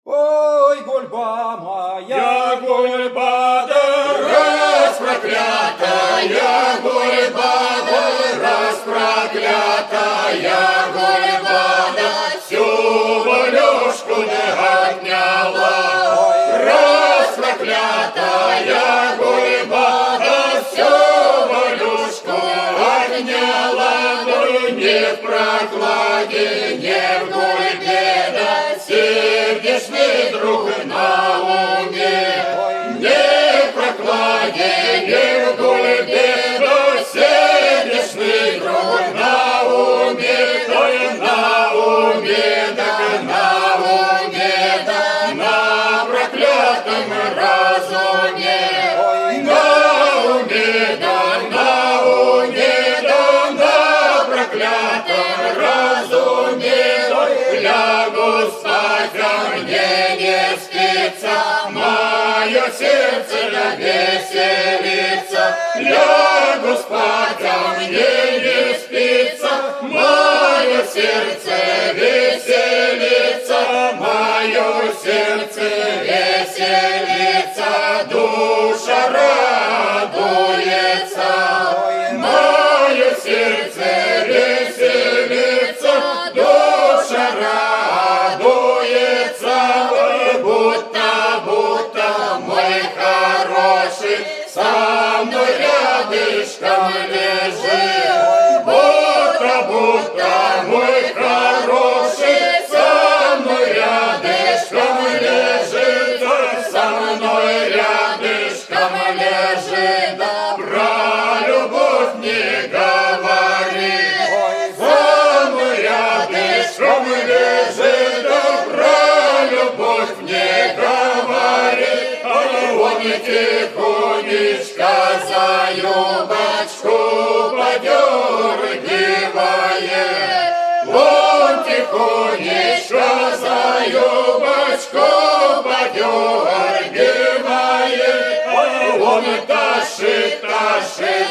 Ой, гульба моя, гульба, да раз проклятая гульба, да раз проклятая гульба, да всю волюшку не отняла. Раз проклятая гульба, да всю волюшку отняла. Ну не в прокладе, не в гульбе, да сердечный друг на уме. Не в прокладе, не в гульбе, да сердечный друг на уме. Ой, на уме, да на уме, да на проклятом разуме. На уме, да на уме, да на проклятом разуме. Лягу спать, а мне не спится, мое сердце веселится. Лягу спать, а мне не спится, мое сердце веселится, мое сердце веселится, душа радуется. Мое сердце веселится, душа радуется, будто мой хороший со мной рядышком лежит. Будто мой хороший со мной рядышком лежит, со мной рядышком лежит. Про любовь не говори, со мной рядышком лежит, про любовь не говори. Он тихонечко за юбочку подергивает, он тихонечко за юбочку подергивает, он ташит